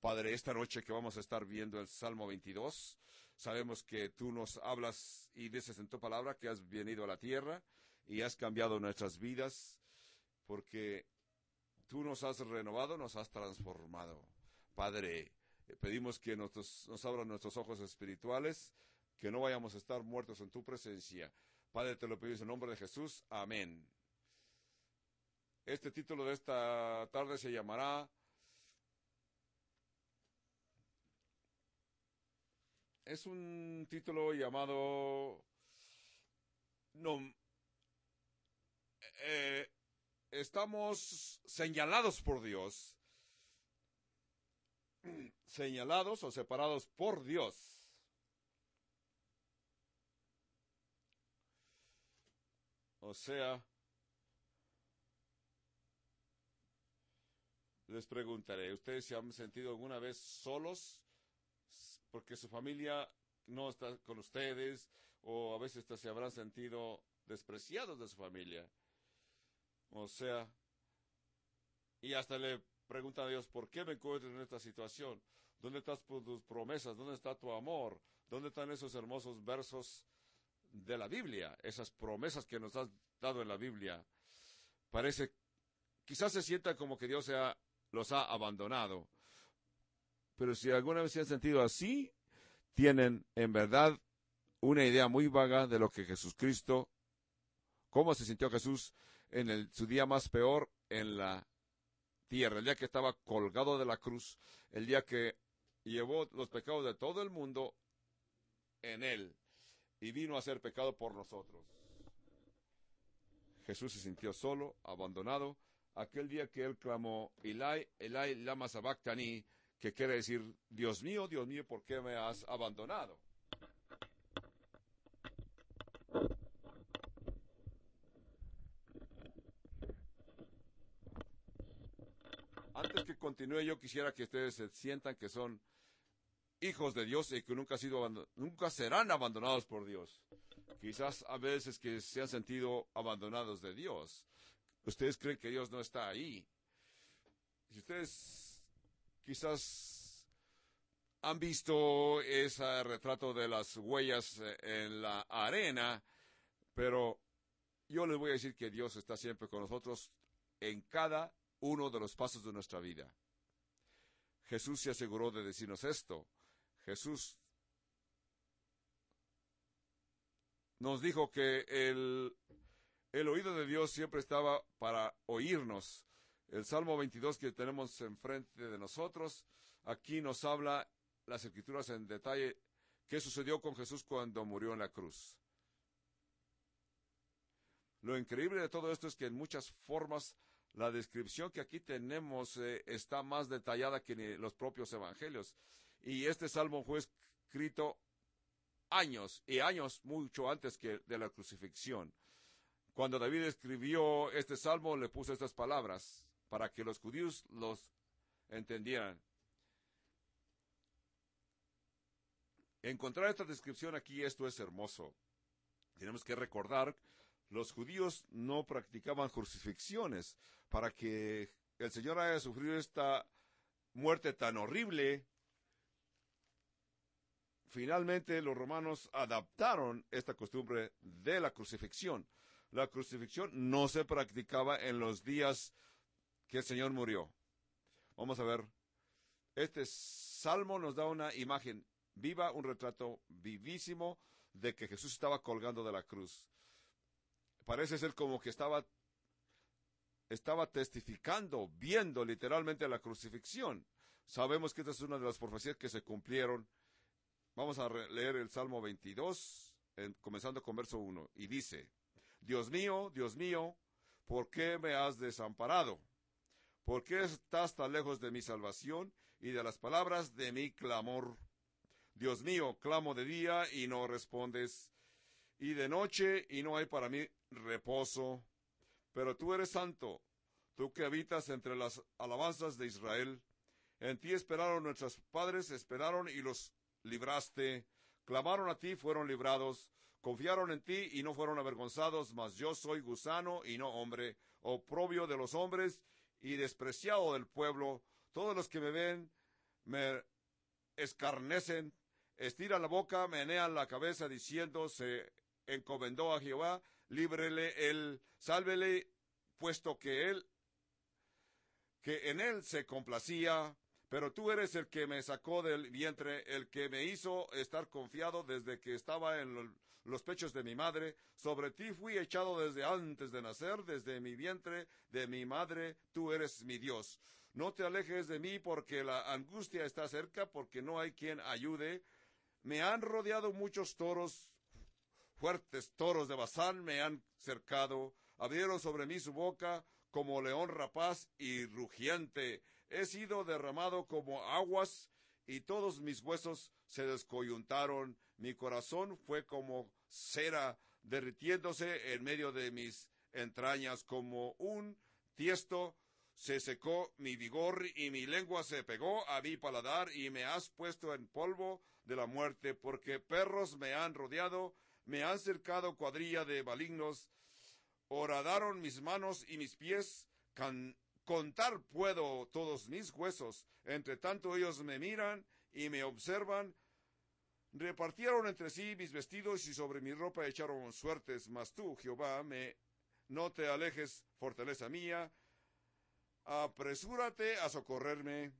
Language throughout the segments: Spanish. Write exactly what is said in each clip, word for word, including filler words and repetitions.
Padre, esta noche que vamos a estar viendo el Salmo veintidós, sabemos que tú nos hablas y dices en tu palabra que has venido a la tierra y has cambiado nuestras vidas, porque tú nos has renovado, nos has transformado. Padre, pedimos que nos, nos abran nuestros ojos espirituales, que no vayamos a estar muertos en tu presencia. Padre, te lo pedimos en nombre de Jesús. Amén. Este título de esta tarde se llamará Es un título llamado no, eh, Estamos señalados por Dios, señalados o separados por Dios. O sea, les preguntaré, ¿ustedes se han sentido alguna vez solos porque su familia no está con ustedes, o a veces se habrán sentido despreciados de su familia? O sea, y hasta le preguntan a Dios, ¿por qué me encuentro en esta situación? ¿Dónde están tus promesas? ¿Dónde está tu amor? ¿Dónde están esos hermosos versos de la Biblia? Esas promesas que nos has dado en la Biblia. Parece, quizás se sienta como que Dios sea, los ha abandonado. Pero si alguna vez se han sentido así, tienen en verdad una idea muy vaga de lo que Jesucristo, cómo se sintió Jesús en el, su día más peor en la tierra, el día que estaba colgado de la cruz, el día que llevó los pecados de todo el mundo en él y vino a ser pecado por nosotros. Jesús se sintió solo, abandonado, aquel día que él clamó, Elai, Elai, lama sabactani, que quiere decir, Dios mío, Dios mío, ¿por qué me has abandonado? Antes que continúe, yo quisiera que ustedes se sientan que son hijos de Dios y que nunca, ha sido nunca serán abandonados por Dios. Quizás a veces que se han sentido abandonados de Dios. Ustedes creen que Dios no está ahí. Si ustedes quizás han visto ese retrato de las huellas en la arena, pero yo les voy a decir que Dios está siempre con nosotros en cada uno de los pasos de nuestra vida. Jesús se aseguró de decirnos esto. Jesús nos dijo que el, el oído de Dios siempre estaba para oírnos. El Salmo veintidós que tenemos enfrente de nosotros, aquí nos habla las Escrituras en detalle qué sucedió con Jesús cuando murió en la cruz. Lo increíble de todo esto es que en muchas formas la descripción que aquí tenemos eh, está más detallada que ni los propios evangelios. Y este salmo fue escrito años y años mucho antes que de la crucifixión. Cuando David escribió este salmo, le puso estas palabras para que los judíos los entendieran. Encontrar esta descripción aquí, esto es hermoso. Tenemos que recordar, los judíos no practicaban crucifixiones. Para que el Señor haya sufrido esta muerte tan horrible, finalmente los romanos adaptaron esta costumbre de la crucifixión. La crucifixión no se practicaba en los días que el Señor murió. Vamos a ver, este salmo nos da una imagen viva, un retrato vivísimo de que Jesús estaba colgando de la cruz. Parece ser como que estaba, estaba testificando, viendo literalmente la crucifixión. Sabemos que esta es una de las profecías que se cumplieron. Vamos a leer el Salmo veintidós, en, comenzando con verso uno, y dice, Dios mío, Dios mío, ¿por qué me has desamparado? ¿Por qué estás tan lejos de mi salvación y de las palabras de mi clamor? Dios mío, clamo de día y no respondes, y de noche y no hay para mí reposo. Pero tú eres santo, tú que habitas entre las alabanzas de Israel. En ti esperaron nuestros padres, esperaron y los libraste. Clamaron a ti, fueron librados. Confiaron en ti y no fueron avergonzados, mas yo soy gusano y no hombre, oprobio de los hombres y despreciado del pueblo. Todos los que me ven me escarnecen, estiran la boca, menean la cabeza, diciendo, se encomendó a Jehová, líbrele él, sálvele, puesto que él, que en él se complacía. Pero tú eres el que me sacó del vientre, el que me hizo estar confiado desde que estaba en los pechos de mi madre. Sobre ti fui echado desde antes de nacer, desde mi vientre de mi madre, tú eres mi Dios. No te alejes de mí, porque la angustia está cerca, porque no hay quien ayude. Me han rodeado muchos toros, fuertes toros de Basán me han cercado. Abrieron sobre mí su boca como león rapaz y rugiente. He sido derramado como aguas, y todos mis huesos se descoyuntaron. Mi corazón fue como cera derritiéndose en medio de mis entrañas. Como un tiesto se secó mi vigor, y mi lengua se pegó a mi paladar, y me has puesto en polvo de la muerte, porque perros me han rodeado, me han cercado cuadrilla de malignos. Horadaron mis manos y mis pies, can Contar puedo todos mis huesos. Entre tanto ellos me miran y me observan. Repartieron entre sí mis vestidos, y sobre mi ropa echaron suertes. Mas tú, Jehová, me, no te alejes, fortaleza mía. Apresúrate a socorrerme.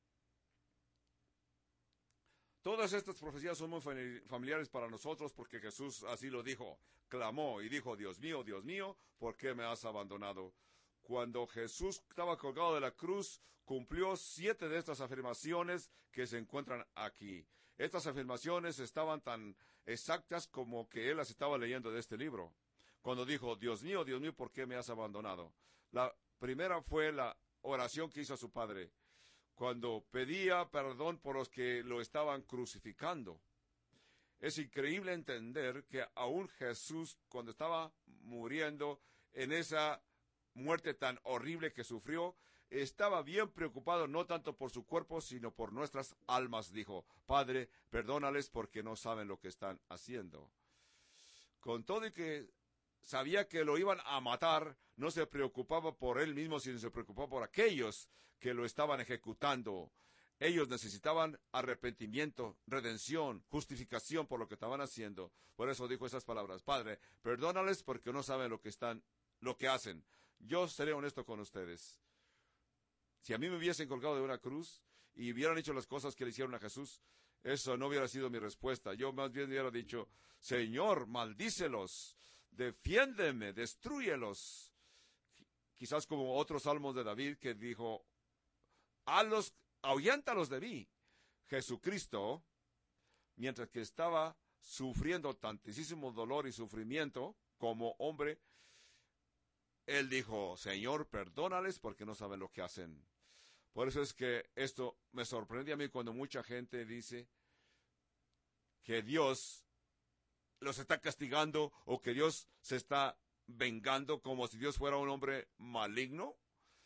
Todas estas profecías son muy familiares para nosotros, porque Jesús así lo dijo. Clamó y dijo, Dios mío, Dios mío, ¿por qué me has abandonado? Cuando Jesús estaba colgado de la cruz, cumplió siete de estas afirmaciones que se encuentran aquí. Estas afirmaciones estaban tan exactas como que él las estaba leyendo de este libro. Cuando dijo, Dios mío, Dios mío, ¿por qué me has abandonado? La primera fue la oración que hizo a su Padre, cuando pedía perdón por los que lo estaban crucificando. Es increíble entender que aún Jesús, cuando estaba muriendo en esa muerte tan horrible que sufrió, estaba bien preocupado no tanto por su cuerpo, sino por nuestras almas. Dijo, Padre, perdónales porque no saben lo que están haciendo. Con todo y que sabía que lo iban a matar, no se preocupaba por él mismo, sino se preocupaba por aquellos que lo estaban ejecutando. Ellos necesitaban arrepentimiento, redención, justificación por lo que estaban haciendo. Por eso dijo esas palabras, Padre, perdónales porque no saben lo que están, lo que hacen. Yo seré honesto con ustedes. Si a mí me hubiesen colgado de una cruz y hubieran hecho las cosas que le hicieron a Jesús, eso no hubiera sido mi respuesta. Yo más bien hubiera dicho, Señor, maldícelos, defiéndeme, destrúyelos. Quizás como otros salmos de David que dijo, Halos, ahuyéntalos de mí. Jesucristo, mientras que estaba sufriendo tantísimo dolor y sufrimiento como hombre, él dijo, Señor, perdónales porque no saben lo que hacen. Por eso es que esto me sorprende a mí cuando mucha gente dice que Dios los está castigando o que Dios se está vengando como si Dios fuera un hombre maligno.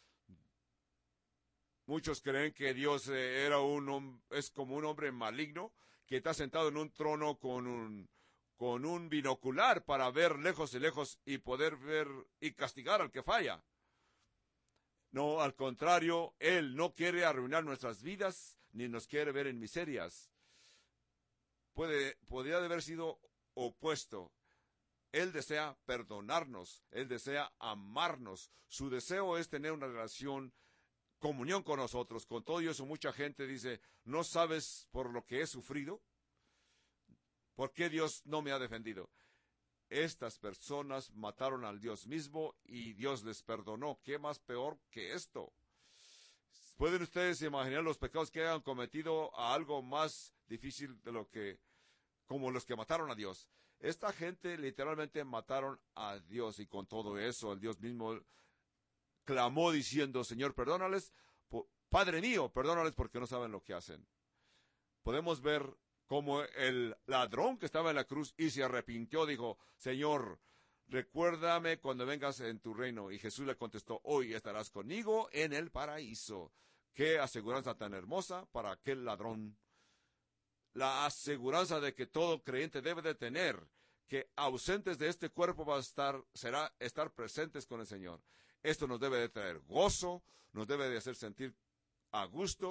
Muchos creen que Dios eh, era un es como un hombre maligno que está sentado en un trono con un con un binocular para ver lejos y lejos y poder ver y castigar al que falla. No, al contrario, Él no quiere arruinar nuestras vidas, ni nos quiere ver en miserias. Puede, podría haber sido opuesto. Él desea perdonarnos, Él desea amarnos. Su deseo es tener una relación, comunión con nosotros. Con todo eso, mucha gente dice, ¿no sabes por lo que he sufrido? ¿Por qué Dios no me ha defendido? Estas personas mataron al Dios mismo y Dios les perdonó. ¿Qué más peor que esto? ¿Pueden ustedes imaginar los pecados que hayan cometido a algo más difícil de lo que, como los que mataron a Dios? Esta gente literalmente mataron a Dios, y con todo eso el Dios mismo clamó diciendo, Señor, perdónales, Padre mío, perdónales porque no saben lo que hacen. Podemos ver como el ladrón que estaba en la cruz y se arrepintió, dijo, Señor, recuérdame cuando vengas en tu reino. Y Jesús le contestó, hoy estarás conmigo en el paraíso. Qué aseguranza tan hermosa para aquel ladrón. La aseguranza de que todo creyente debe de tener, que ausentes de este cuerpo va a estar, será estar presentes con el Señor. Esto nos debe de traer gozo, nos debe de hacer sentir a gusto,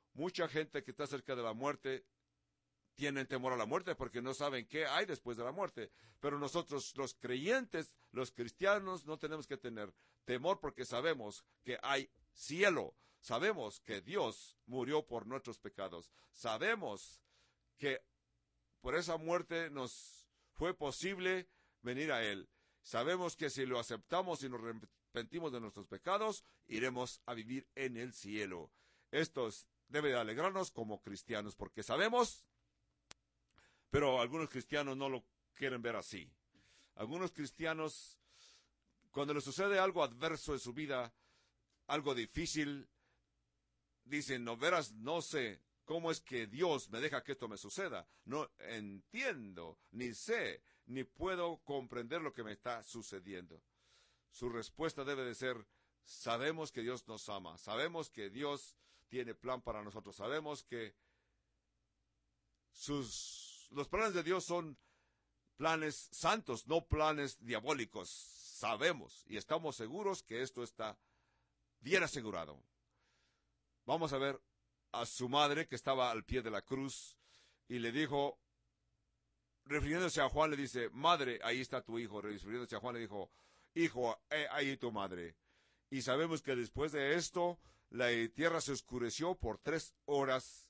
Mucha gente que está cerca de la muerte tienen temor a la muerte porque no saben qué hay después de la muerte. Pero nosotros, los creyentes, los cristianos, no tenemos que tener temor porque sabemos que hay cielo. Sabemos que Dios murió por nuestros pecados. Sabemos que por esa muerte nos fue posible venir a Él. Sabemos que si lo aceptamos y nos arrepentimos de nuestros pecados, iremos a vivir en el cielo. Esto debe de alegrarnos como cristianos porque sabemos, pero algunos cristianos no lo quieren ver así. Algunos cristianos, cuando les sucede algo adverso en su vida, algo difícil, dicen, no verás, no sé cómo es que Dios me deja que esto me suceda. No entiendo, ni sé, ni puedo comprender lo que me está sucediendo. Su respuesta debe de ser, sabemos que Dios nos ama, sabemos que Dios tiene plan para nosotros, sabemos que sus, los planes de Dios son planes santos, no planes diabólicos. Sabemos y estamos seguros que esto está bien asegurado. Vamos a ver a su madre que estaba al pie de la cruz y le dijo, refiriéndose a Juan, le dice, madre, ahí está tu hijo. Refiriéndose a Juan, le dijo, hijo, eh, ahí tu madre. Y sabemos que después de esto, la tierra se oscureció por tres horas.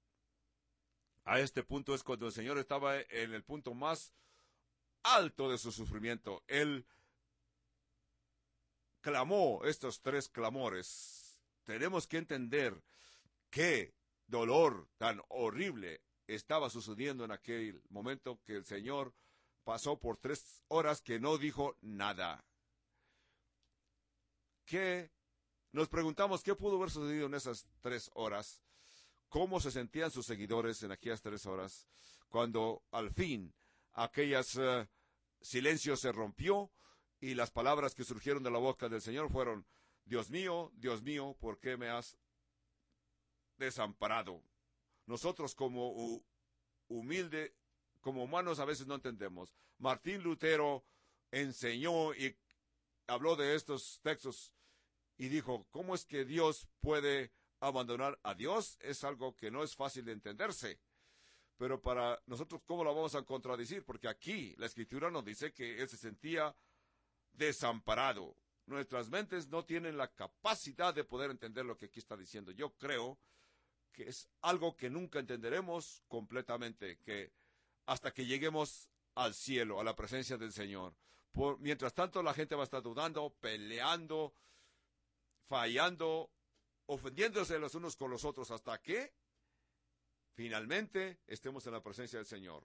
A este punto es cuando el Señor estaba en el punto más alto de su sufrimiento. Él clamó estos tres clamores. Tenemos que entender qué dolor tan horrible estaba sucediendo en aquel momento que el Señor pasó por tres horas que no dijo nada. ¿Qué? Nos preguntamos qué pudo haber sucedido en esas tres horas. ¿Cómo se sentían sus seguidores en aquellas tres horas? Cuando al fin aquellos uh, silencios se rompió y las palabras que surgieron de la boca del Señor fueron, Dios mío, Dios mío, ¿por qué me has desamparado? Nosotros como uh, humilde, como humanos a veces no entendemos. Martín Lutero enseñó y habló de estos textos y dijo, ¿cómo es que Dios puede abandonar a Dios? Es algo que no es fácil de entenderse. Pero para nosotros, ¿cómo lo vamos a contradecir? Porque aquí la Escritura nos dice que él se sentía desamparado. Nuestras mentes no tienen la capacidad de poder entender lo que aquí está diciendo. Yo creo que es algo que nunca entenderemos completamente, que hasta que lleguemos al cielo, a la presencia del Señor. Por, mientras tanto, la gente va a estar dudando, peleando, fallando, ofendiéndose los unos con los otros, hasta que finalmente estemos en la presencia del Señor.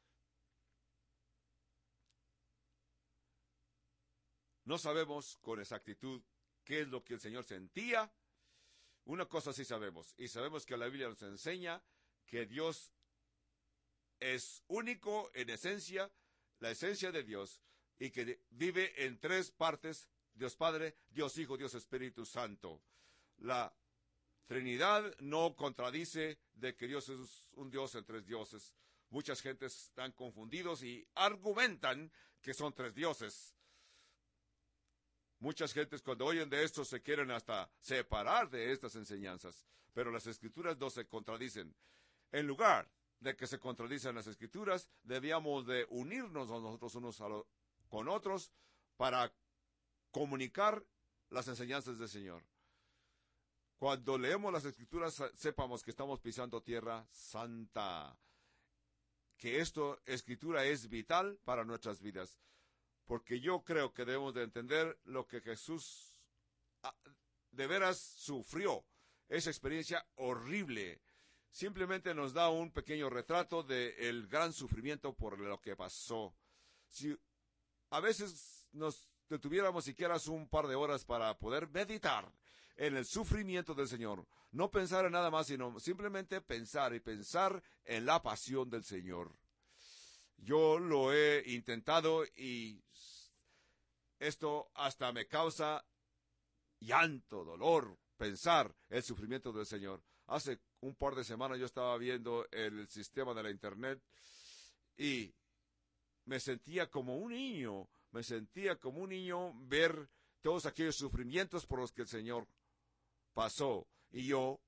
No sabemos con exactitud qué es lo que el Señor sentía. Una cosa sí sabemos, y sabemos que la Biblia nos enseña que Dios es único en esencia, la esencia de Dios, y que vive en tres partes, Dios Padre, Dios Hijo, Dios Espíritu Santo. La Trinidad no contradice de que Dios es un Dios en tres dioses. Muchas gentes están confundidos y argumentan que son tres dioses. Muchas gentes cuando oyen de esto se quieren hasta separar de estas enseñanzas, pero las Escrituras no se contradicen. En lugar de que se contradicen las Escrituras, debíamos de unirnos nosotros unos a lo, con otros para comunicar las enseñanzas del Señor. Cuando leemos las Escrituras, sepamos que estamos pisando tierra santa, que esto, Escritura, es vital para nuestras vidas. Porque yo creo que debemos de entender lo que Jesús de veras sufrió. Esa experiencia horrible. Simplemente nos da un pequeño retrato del gran sufrimiento por lo que pasó. Si a veces nos detuviéramos siquiera un par de horas para poder meditar en el sufrimiento del Señor. No pensar en nada más, sino simplemente pensar y pensar en la pasión del Señor. Yo lo he intentado y esto hasta me causa llanto, dolor, pensar el sufrimiento del Señor. Hace un par de semanas yo estaba viendo el sistema de la internet y me sentía como un niño, me sentía como un niño ver todos aquellos sufrimientos por los que el Señor pasó. Y yo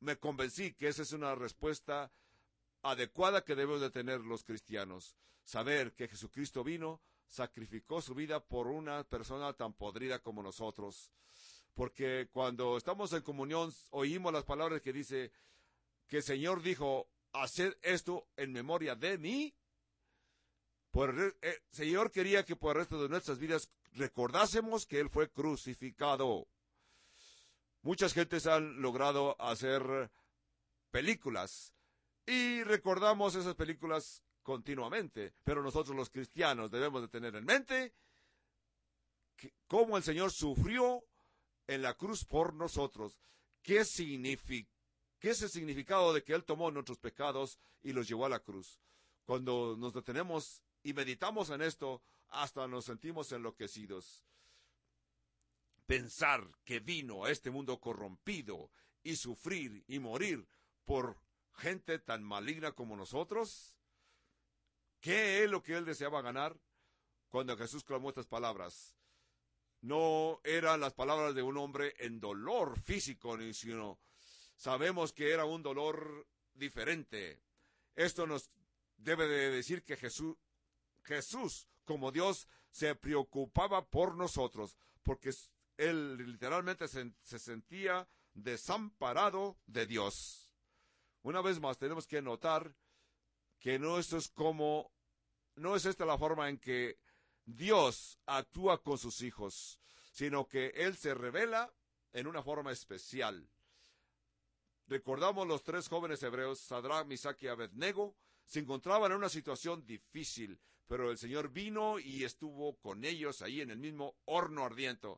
me convencí que esa es una respuesta adecuada que debemos de tener los cristianos. Saber que Jesucristo vino, sacrificó su vida por una persona tan podrida como nosotros. Porque cuando estamos en comunión, oímos las palabras que dice que el Señor dijo, haced esto en memoria de mí. Por el, el Señor quería que por el resto de nuestras vidas recordásemos que Él fue crucificado. Muchas gentes han logrado hacer películas y recordamos esas películas continuamente, pero nosotros los cristianos debemos de tener en mente que, cómo el Señor sufrió en la cruz por nosotros. ¿Qué significa? ¿Qué es el significado de que Él tomó nuestros pecados y los llevó a la cruz? Cuando nos detenemos y meditamos en esto, hasta nos sentimos enloquecidos. Pensar que vino a este mundo corrompido y sufrir y morir por gente tan maligna como nosotros. ¿Qué es lo que Él deseaba ganar? Cuando Jesús clamó estas palabras, no eran las palabras de un hombre en dolor físico, sino sabemos que era un dolor diferente. Esto nos debe de decir que Jesús, Jesús, como Dios, se preocupaba por nosotros, porque Él literalmente se, se sentía desamparado de Dios. Una vez más, tenemos que notar que no esto es como, no es esta la forma en que Dios actúa con sus hijos, sino que Él se revela en una forma especial. Recordamos los tres jóvenes hebreos, Sadrach, Misach y Abednego, se encontraban en una situación difícil, pero el Señor vino y estuvo con ellos ahí en el mismo horno ardiente.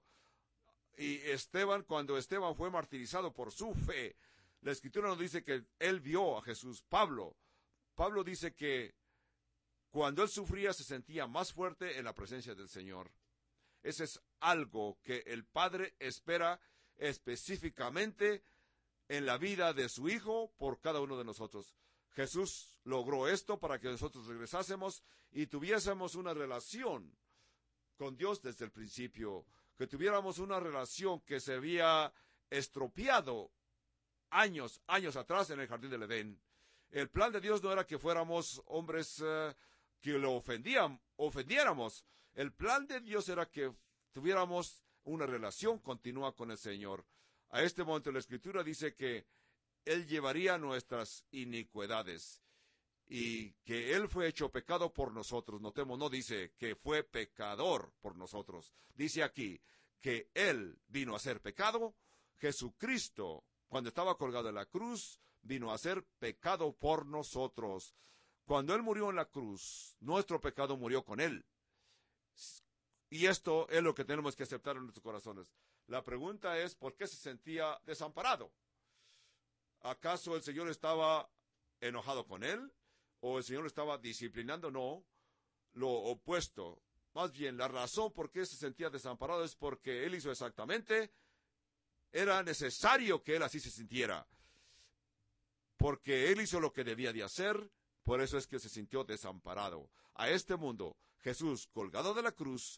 Y Esteban, cuando Esteban fue martirizado por su fe, la Escritura nos dice que él vio a Jesús. Pablo, Pablo dice que cuando él sufría se sentía más fuerte en la presencia del Señor. Ese es algo que el Padre espera específicamente en la vida de su Hijo por cada uno de nosotros. Jesús logró esto para que nosotros regresásemos y tuviésemos una relación con Dios desde el principio, que tuviéramos una relación que se había estropeado años, años atrás en el jardín del Edén. El plan de Dios no era que fuéramos hombres uh, que lo ofendían, ofendiéramos. El plan de Dios era que tuviéramos una relación continua con el Señor. A este momento la Escritura dice que Él llevaría nuestras iniquidades y que Él fue hecho pecado por nosotros. Notemos, no dice que fue pecador por nosotros. Dice aquí que Él vino a ser pecado. Jesucristo, cuando estaba colgado en la cruz, vino a ser pecado por nosotros. Cuando Él murió en la cruz, nuestro pecado murió con Él. Y esto es lo que tenemos que aceptar en nuestros corazones. La pregunta es, ¿por qué se sentía desamparado? ¿Acaso el Señor estaba enojado con él? ¿O el Señor estaba disciplinando? No, lo opuesto. Más bien, la razón por qué se sentía desamparado es porque él hizo exactamente, era necesario que él así se sintiera. Porque él hizo lo que debía de hacer, por eso es que se sintió desamparado. A este mundo, Jesús, colgado de la cruz,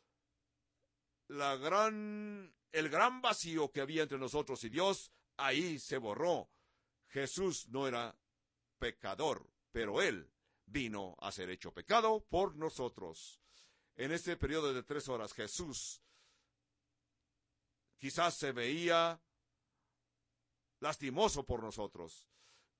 la gran, el gran vacío que había entre nosotros y Dios, ahí se borró. Jesús no era pecador, pero Él vino a ser hecho pecado por nosotros. En este periodo de tres horas, Jesús quizás se veía lastimoso por nosotros.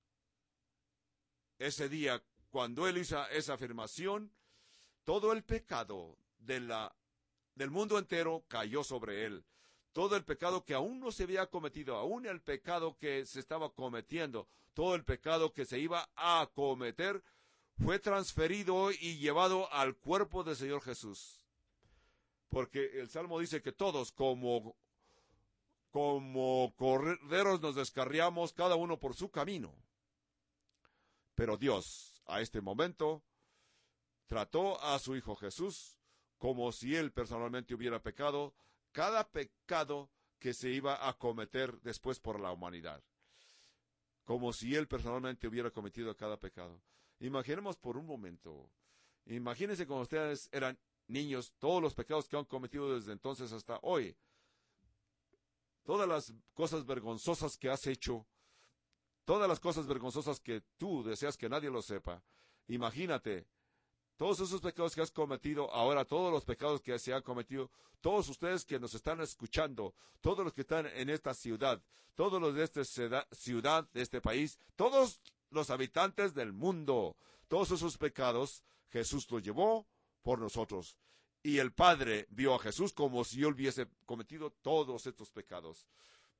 Ese día, cuando Él hizo esa afirmación, todo el pecado de la, del mundo entero cayó sobre Él. Todo el pecado que aún no se había cometido, aún el pecado que se estaba cometiendo, todo el pecado que se iba a cometer, fue transferido y llevado al cuerpo del Señor Jesús. Porque el Salmo dice que todos como, como corderos nos descarriamos, cada uno por su camino. Pero Dios, a este momento, trató a su Hijo Jesús como si Él personalmente hubiera pecado, cada pecado que se iba a cometer después por la humanidad. Como si Él personalmente hubiera cometido cada pecado. Imaginemos por un momento, imagínense cuando ustedes eran niños, todos los pecados que han cometido desde entonces hasta hoy. Todas las cosas vergonzosas que has hecho, todas las cosas vergonzosas que tú deseas que nadie lo sepa. Imagínate, todos esos pecados que has cometido, ahora todos los pecados que se han cometido, todos ustedes que nos están escuchando, todos los que están en esta ciudad, todos los de esta ciudad, de este país, todos los habitantes del mundo, todos esos pecados, Jesús los llevó por nosotros. Y el Padre vio a Jesús como si él hubiese cometido todos estos pecados.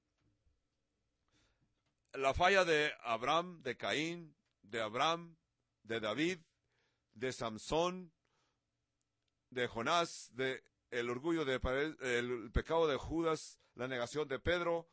La falla de Abraham, de Caín, de Abraham, de David, de Samson, de Jonás, de el orgullo de el pecado de Judas, la negación de Pedro,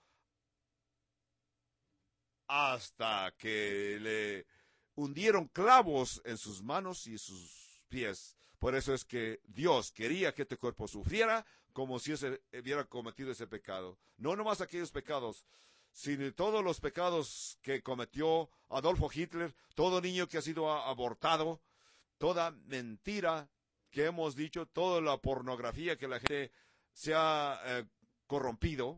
hasta que le hundieron clavos en sus manos y sus pies. Por eso es que Dios quería que este cuerpo sufriera como si ese, hubiera cometido ese pecado. No nomás aquellos pecados, sino todos los pecados que cometió Adolfo Hitler, todo niño que ha sido abortado, toda mentira que hemos dicho, toda la pornografía que la gente se ha eh, corrompido,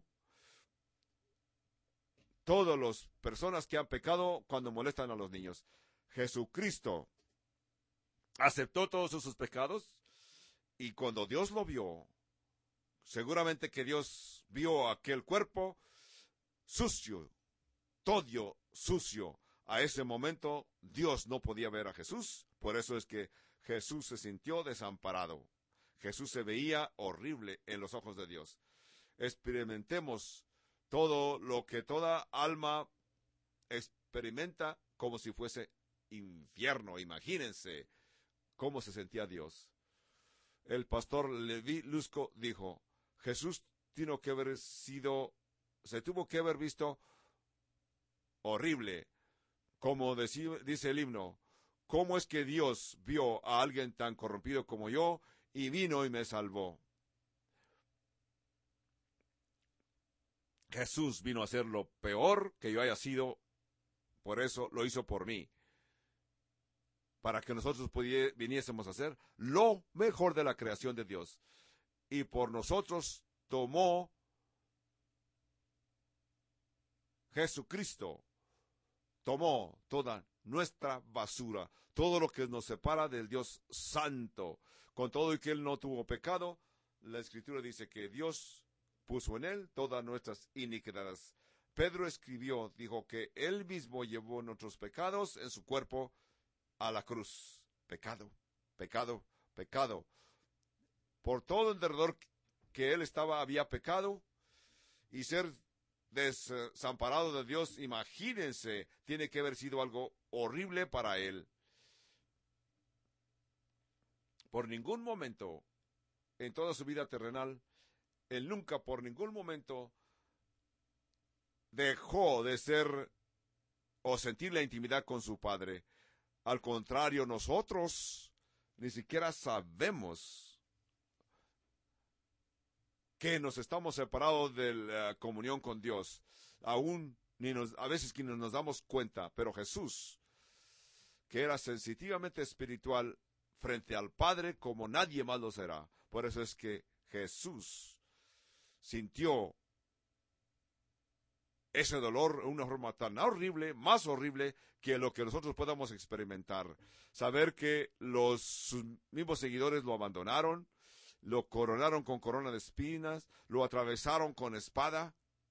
todas las personas que han pecado cuando molestan a los niños. Jesucristo aceptó todos esos pecados y cuando Dios lo vio, seguramente que Dios vio aquel cuerpo sucio, todo sucio. A ese momento Dios no podía ver a Jesús, por eso es que Jesús se sintió desamparado. Jesús se veía horrible en los ojos de Dios. Experimentemos todo lo que toda alma experimenta como si fuese infierno. Imagínense cómo se sentía Dios. El pastor Levi Lusco dijo, Jesús tiene que haber sido, se tuvo que haber visto horrible. Como dice el himno, ¿cómo es que Dios vio a alguien tan corrompido como yo y vino y me salvó? Jesús vino a hacer lo peor que yo haya sido, por eso lo hizo por mí, para que nosotros viniésemos a hacer lo mejor de la creación de Dios. Y por nosotros tomó Jesucristo, tomó toda nuestra basura, todo lo que nos separa del Dios santo. Con todo y que Él no tuvo pecado, la Escritura dice que Dios puso en Él todas nuestras iniquidades. Pedro escribió, dijo que Él mismo llevó nuestros pecados en su cuerpo a la cruz. Pecado, pecado, pecado. Por todo el derredor que Él estaba había pecado y ser desamparado de Dios, imagínense, tiene que haber sido algo horrible para Él. Por ningún momento en toda su vida terrenal, Él nunca por ningún momento dejó de ser o sentir la intimidad con su Padre. Al contrario, nosotros ni siquiera sabemos que nos estamos separados de la comunión con Dios. Aún ni nos, a veces que nos damos cuenta, pero Jesús, que era sensitivamente espiritual frente al Padre como nadie más lo será. Por eso es que Jesús sintió ese dolor de una forma tan horrible, más horrible que lo que nosotros podamos experimentar. Saber que los sus mismos seguidores lo abandonaron, lo coronaron con corona de espinas, lo atravesaron con espada.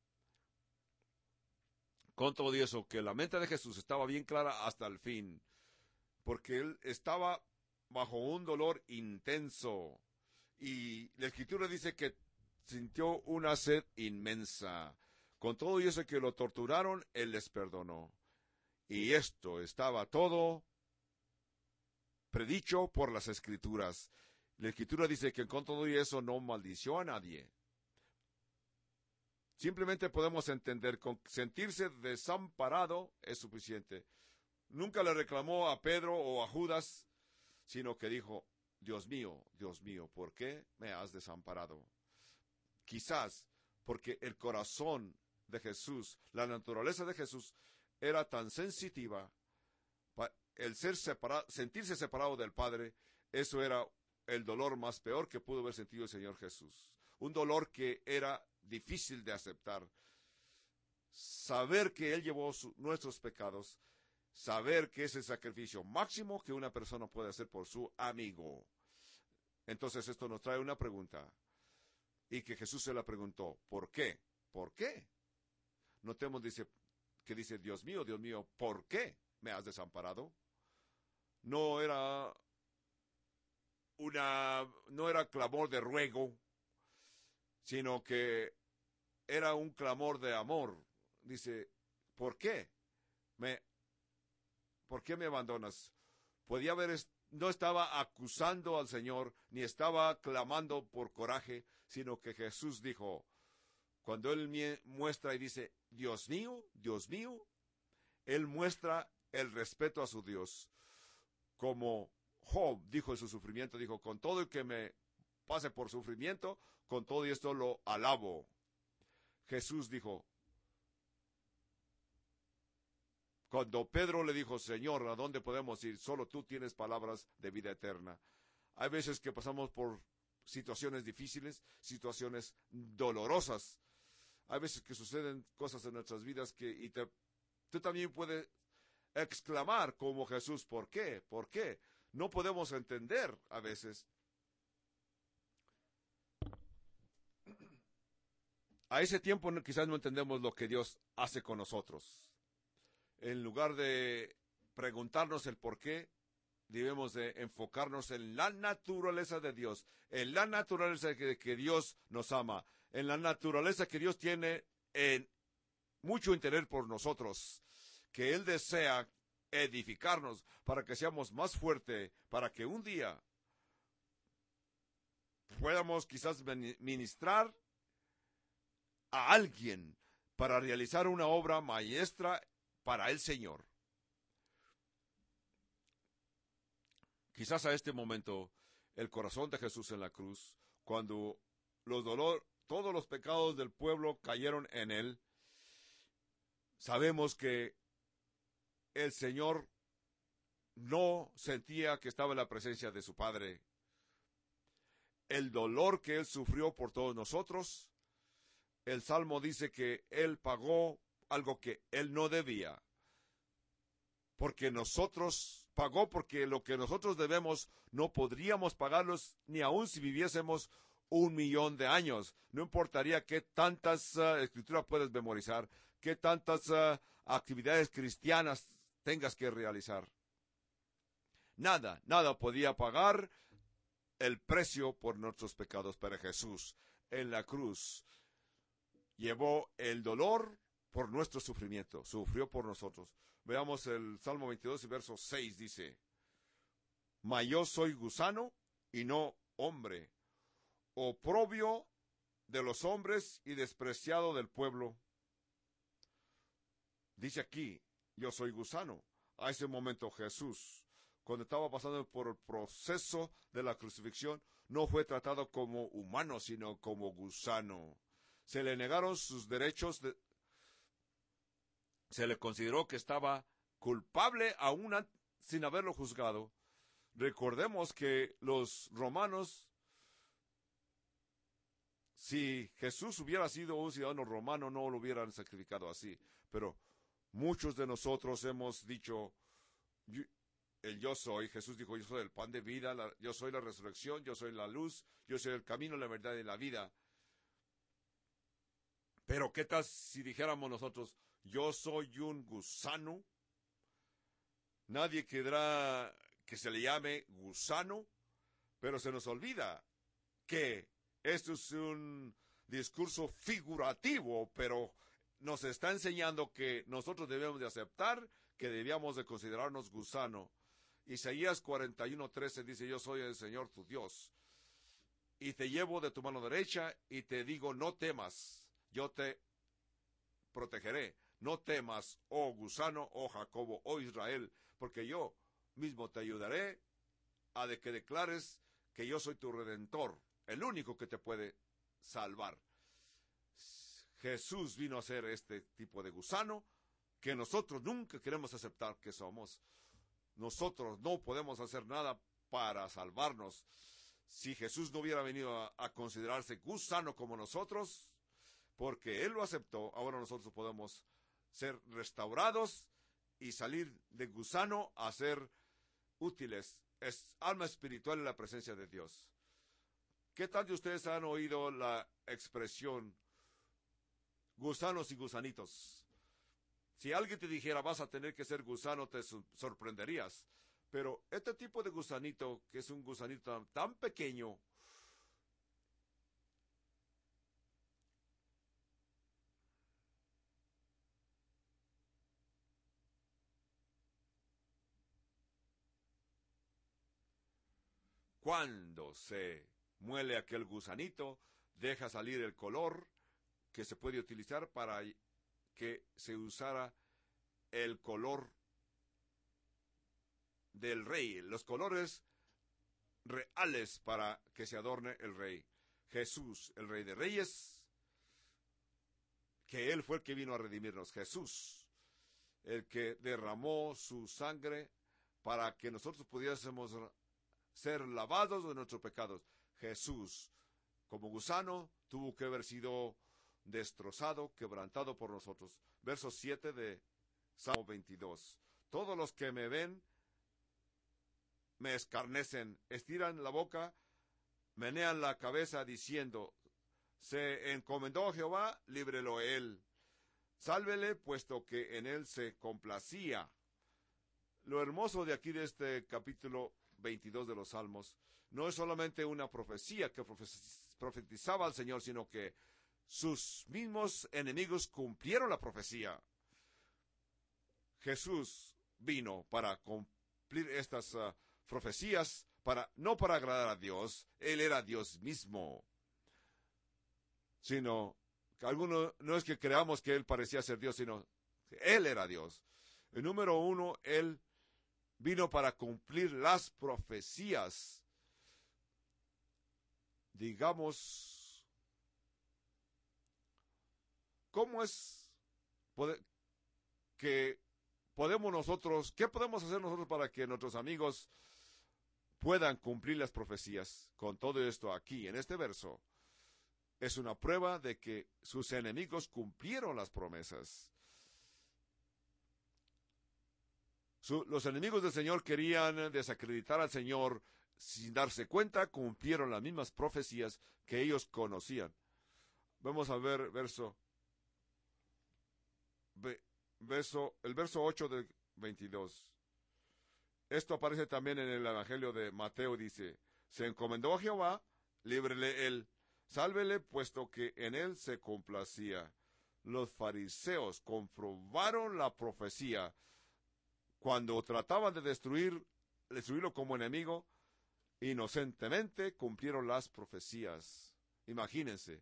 Con todo eso, que la mente de Jesús estaba bien clara hasta el fin, porque Él estaba bajo un dolor intenso. Y la Escritura dice que sintió una sed inmensa. Con todo eso que lo torturaron, Él les perdonó. Y esto estaba todo predicho por las Escrituras. La Escritura dice que con todo eso no maldició a nadie. Simplemente podemos entender, con sentirse desamparado es suficiente. Nunca le reclamó a Pedro o a Judas, sino que dijo, Dios mío, Dios mío, ¿por qué me has desamparado? Quizás porque el corazón de Jesús, la naturaleza de Jesús, era tan sensitiva, el ser separado, sentirse separado del Padre, eso era el dolor más peor que pudo haber sentido el Señor Jesús. Un dolor que era difícil de aceptar. saber que Él llevó su, nuestros pecados, saber que es el sacrificio máximo que una persona puede hacer por su amigo. Entonces esto nos trae una pregunta, y que Jesús se la preguntó, ¿por qué? ¿Por qué? Notemos dice, que dice, Dios mío, Dios mío, ¿por qué me has desamparado? No era una, no era clamor de ruego, sino que era un clamor de amor. Dice, ¿por qué me, por qué me abandonas? Podía haber, no estaba acusando al Señor, ni estaba clamando por coraje, sino que Jesús dijo, cuando Él muestra y dice, Dios mío, Dios mío, Él muestra el respeto a su Dios. Como Job dijo en su sufrimiento, dijo, con todo el que me pase por sufrimiento, con todo esto lo alabo. Jesús dijo, cuando Pedro le dijo, Señor, ¿a dónde podemos ir? Solo tú tienes palabras de vida eterna. Hay veces que pasamos por situaciones difíciles, situaciones dolorosas. Hay veces que suceden cosas en nuestras vidas que y te, tú también puedes exclamar como Jesús, ¿por qué? ¿Por qué? No podemos entender a veces. A ese tiempo quizás no entendemos lo que Dios hace con nosotros. En lugar de preguntarnos el por qué, debemos de enfocarnos en la naturaleza de Dios, en la naturaleza de que Dios nos ama, en la naturaleza que Dios tiene en mucho interés por nosotros, que Él desea edificarnos para que seamos más fuertes, para que un día podamos quizás ministrar a alguien para realizar una obra maestra para el Señor. Quizás a este momento, el corazón de Jesús en la cruz, cuando los dolor, todos los pecados del pueblo cayeron en Él, sabemos que el Señor no sentía que estaba en la presencia de su Padre. El dolor que Él sufrió por todos nosotros, el Salmo dice que Él pagó algo que Él no debía. Porque nosotros, pagó porque lo que nosotros debemos no podríamos pagarlos ni aun si viviésemos un millón de años. No importaría qué tantas uh, escrituras puedes memorizar, qué tantas uh, actividades cristianas tengas que realizar. Nada, nada podía pagar el precio por nuestros pecados, pero Jesús en la cruz llevó el dolor por nuestro sufrimiento, sufrió por nosotros. Veamos el Salmo veintidós y verso seis, dice, mas yo soy gusano y no hombre, oprobio de los hombres y despreciado del pueblo. Dice aquí, yo soy gusano. A ese momento Jesús, cuando estaba pasando por el proceso de la crucifixión, no fue tratado como humano, sino como gusano. Se le negaron sus derechos, de, se le consideró que estaba culpable aún sin haberlo juzgado. Recordemos que los romanos, si Jesús hubiera sido un ciudadano romano, no lo hubieran sacrificado así. Pero muchos de nosotros hemos dicho, el yo soy, Jesús dijo, yo soy el pan de vida, la, yo soy la resurrección, yo soy la luz, yo soy el camino, la verdad y la vida. Pero ¿qué tal si dijéramos nosotros, yo soy un gusano? Nadie querrá que se le llame gusano, pero se nos olvida que esto es un discurso figurativo, pero nos está enseñando que nosotros debemos de aceptar que debíamos de considerarnos gusano. Isaías cuarenta y uno, trece dice, yo soy el Señor tu Dios, y te llevo de tu mano derecha, y te digo, no temas, yo te protegeré. No temas, oh gusano, oh Jacobo, oh Israel, porque yo mismo te ayudaré a de que declares que yo soy tu Redentor, el único que te puede salvar. Jesús vino a ser este tipo de gusano que nosotros nunca queremos aceptar que somos. Nosotros no podemos hacer nada para salvarnos. Si Jesús no hubiera venido a, a considerarse gusano como nosotros, porque Él lo aceptó, ahora nosotros podemos ser restaurados y salir de gusano a ser útiles, es alma espiritual en la presencia de Dios. ¿Qué tal de ustedes han oído la expresión gusanos y gusanitos? Si alguien te dijera vas a tener que ser gusano, te sorprenderías. Pero este tipo de gusanito, que es un gusanito tan pequeño, cuando se muele aquel gusanito, deja salir el color que se puede utilizar para que se usara el color del rey, los colores reales para que se adorne el rey. Jesús, el Rey de Reyes, que Él fue el que vino a redimirnos. Jesús, el que derramó su sangre para que nosotros pudiésemos ser lavados de nuestros pecados. Jesús, como gusano, tuvo que haber sido destrozado, quebrantado por nosotros. Verso siete de Salmo veintidós. Todos los que me ven me escarnecen, estiran la boca, menean la cabeza diciendo, se encomendó a Jehová, líbrelo él. Sálvele, puesto que en él se complacía. Lo hermoso de aquí de este capítulo veintidós de los Salmos, no es solamente una profecía que profetizaba al Señor, sino que sus mismos enemigos cumplieron la profecía. Jesús vino para cumplir estas uh, profecías, para, no para agradar a Dios, Él era Dios mismo, sino que algunos, no es que creamos que Él parecía ser Dios, sino que Él era Dios. El número uno, Él vino para cumplir las profecías. Digamos, ¿cómo es poder, que podemos nosotros, qué podemos hacer nosotros para que nuestros amigos puedan cumplir las profecías? Con todo esto aquí, en este verso, es una prueba de que sus enemigos cumplieron las promesas. Su, los enemigos del Señor querían desacreditar al Señor. Sin darse cuenta, cumplieron las mismas profecías que ellos conocían. Vamos a ver verso, verso el verso ocho de veintidós. Esto aparece también en el Evangelio de Mateo, dice, se encomendó a Jehová, líbrele él, sálvele, puesto que en él se complacía. Los fariseos comprobaron la profecía. Cuando trataban de destruir, destruirlo como enemigo, inocentemente cumplieron las profecías. Imagínense.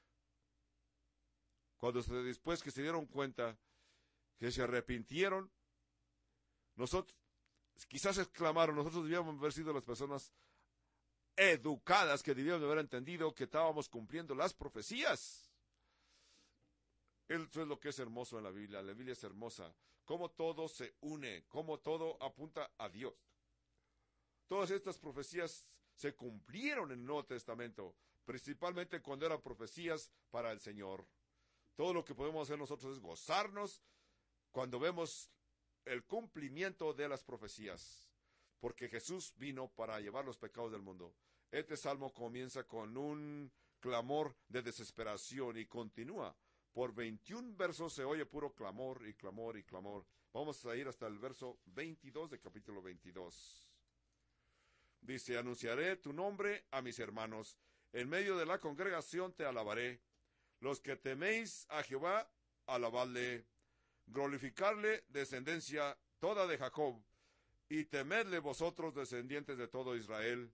Cuando después que se dieron cuenta que se arrepintieron, nosotros, quizás exclamaron, nosotros debíamos haber sido las personas educadas que debíamos haber entendido que estábamos cumpliendo las profecías. Eso es lo que es hermoso en la Biblia. La Biblia es hermosa. Cómo todo se une, cómo todo apunta a Dios. Todas estas profecías se cumplieron en el Nuevo Testamento, principalmente cuando eran profecías para el Señor. Todo lo que podemos hacer nosotros es gozarnos cuando vemos el cumplimiento de las profecías, porque Jesús vino para llevar los pecados del mundo. Este salmo comienza con un clamor de desesperación y continúa. Por veintiún versos se oye puro clamor y clamor y clamor. Vamos a ir hasta el verso veintidós de capítulo veintidós. Dice, anunciaré tu nombre a mis hermanos, en medio de la congregación te alabaré. Los que teméis a Jehová, alabadle, glorificarle, descendencia toda de Jacob, y temedle vosotros, descendientes de todo Israel.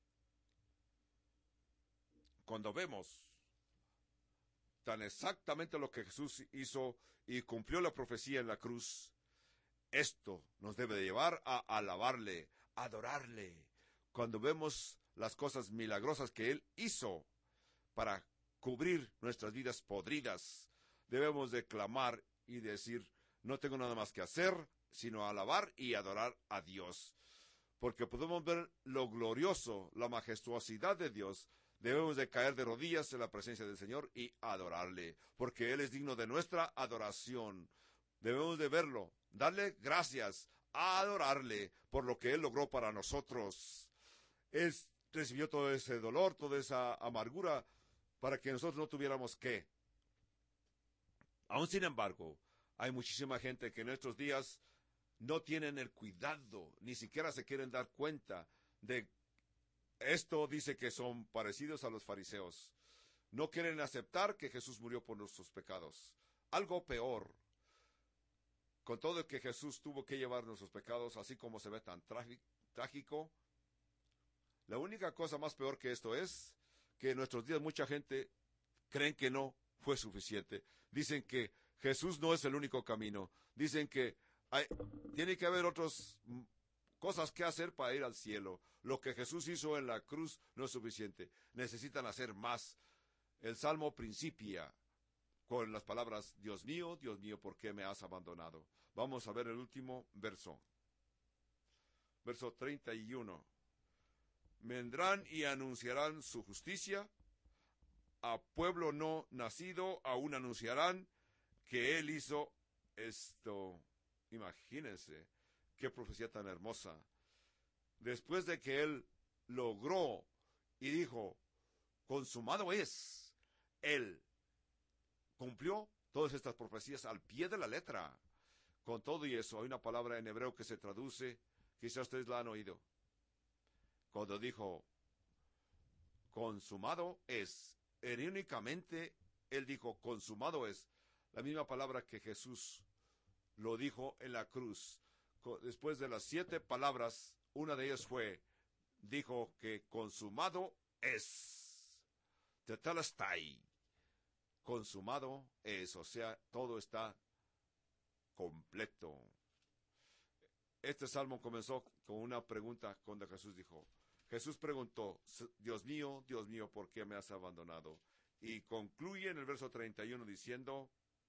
Cuando vemos tan exactamente lo que Jesús hizo y cumplió la profecía en la cruz, esto nos debe de llevar a alabarle, a adorarle. Cuando vemos las cosas milagrosas que Él hizo para cubrir nuestras vidas podridas, debemos de clamar y decir, no tengo nada más que hacer, sino alabar y adorar a Dios. Porque podemos ver lo glorioso, la majestuosidad de Dios, Debemos de caer de rodillas en la presencia del Señor y adorarle, porque Él es digno de nuestra adoración. Debemos de verlo, darle gracias, adorarle por lo que Él logró para nosotros. Él recibió todo ese dolor, toda esa amargura, para que nosotros no tuviéramos que. Aún sin embargo, hay muchísima gente que en estos días no tienen el cuidado, ni siquiera se quieren dar cuenta de esto. Dice que son parecidos a los fariseos. No quieren aceptar que Jesús murió por nuestros pecados. Algo peor, con todo que Jesús tuvo que llevar nuestros pecados, así como se ve tan trágico, la única cosa más peor que esto es que en nuestros días mucha gente creen que no fue suficiente. Dicen que Jesús no es el único camino. Dicen que hay, tiene que haber otras cosas que hacer para ir al cielo. Lo que Jesús hizo en la cruz no es suficiente. Necesitan hacer más. El Salmo principia con las palabras: Dios mío, Dios mío, ¿por qué me has abandonado? Vamos a ver el último verso. Verso treinta y uno. Vendrán y anunciarán su justicia. A pueblo no nacido aún anunciarán que Él hizo esto. Imagínense qué profecía tan hermosa. Después de que Él logró y dijo, consumado es, Él cumplió todas estas profecías al pie de la letra. Con todo y eso, hay una palabra en hebreo que se traduce, quizás ustedes la han oído. Cuando dijo, consumado es, irónicamente, Él dijo, consumado es, la misma palabra que Jesús lo dijo en la cruz. Después de las siete palabras, una de ellas fue, dijo que consumado es. Tetelestai. Consumado es, o sea, todo está completo. Este salmo comenzó con una pregunta cuando Jesús dijo, Jesús preguntó, Dios mío, Dios mío, ¿por qué me has abandonado? Y concluye en el verso treinta y uno diciendo,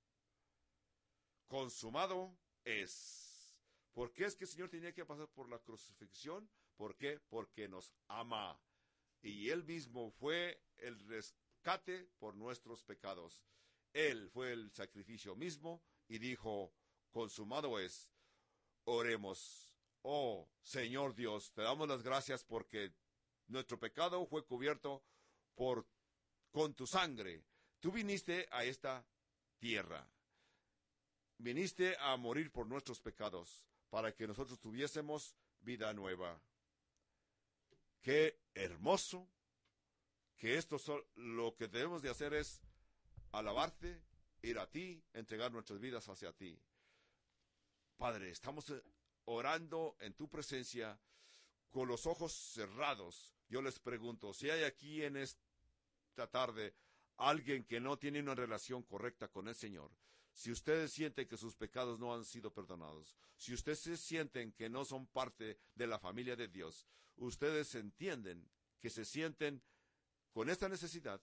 consumado es. ¿Por qué es que el Señor tenía que pasar por la crucifixión? ¿Por qué? Porque nos ama. Y Él mismo fue el rescate por nuestros pecados. Él fue el sacrificio mismo y dijo, consumado es. Oremos. Oh, Señor Dios, te damos las gracias porque nuestro pecado fue cubierto por, con tu sangre. Tú viniste a esta tierra. Viniste a morir por nuestros pecados para que nosotros tuviésemos vida nueva. Qué hermoso que esto so, lo que debemos de hacer es alabarte, ir a ti, entregar nuestras vidas hacia ti. Padre, estamos orando en tu presencia con los ojos cerrados. Yo les pregunto, si hay aquí en esta tarde alguien que no tiene una relación correcta con el Señor, si ustedes sienten que sus pecados no han sido perdonados, si ustedes se sienten que no son parte de la familia de Dios, ustedes entienden que se sienten con esta necesidad,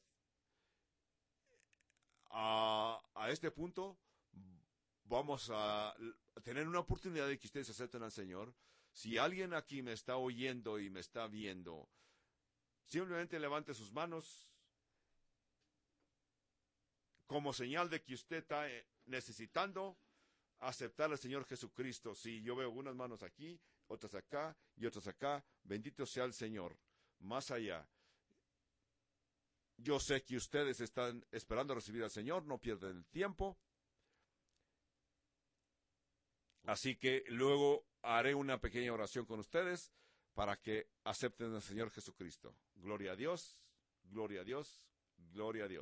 a, a este punto vamos a tener una oportunidad de que ustedes acepten al Señor. Si alguien aquí me está oyendo y me está viendo, simplemente levante sus manos como señal de que usted está necesitando aceptar al Señor Jesucristo. Si yo veo algunas manos aquí, otras acá y otras acá, bendito sea el Señor. Más allá, yo sé que ustedes están esperando recibir al Señor, no pierden el tiempo. Así que luego haré una pequeña oración con ustedes para que acepten al Señor Jesucristo. Gloria a Dios, gloria a Dios, gloria a Dios.